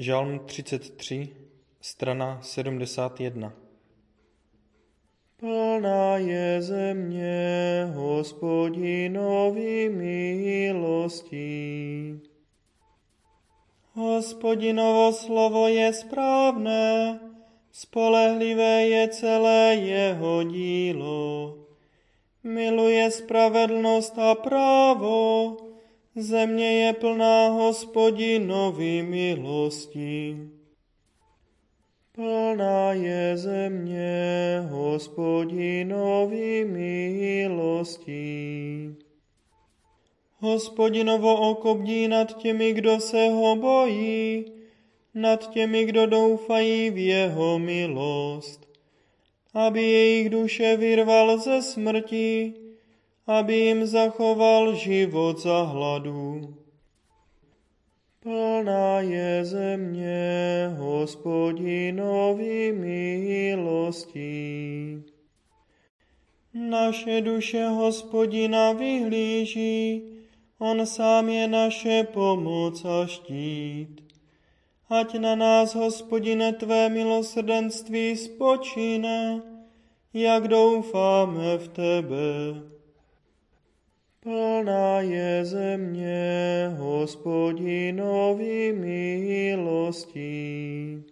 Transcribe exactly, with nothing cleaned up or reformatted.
Žalm třicet tři, strana sedmdesát jedna. Plná je země Hospodinovy milostí. Hospodinovo slovo je správné, spolehlivé je celé jeho dílo. Miluje spravedlnost a právo, země je plná Hospodinovy milostí. Plná je země Hospodinovy milostí. Hospodinovo oko bdí nad těmi, kdo se ho bojí, nad těmi, kdo doufají v jeho milost, aby jejich duše vyrval ze smrti, aby jim zachoval život za hladu. Plná je země Hospodinovy milostí. Naše duše Hospodina vyhlíží, on sám je naše pomoc a štít. Ať na nás, Hospodine, tvé milosrdenství spočíne, jak doufáme v tebe. Plná je země Hospodinovy milostí.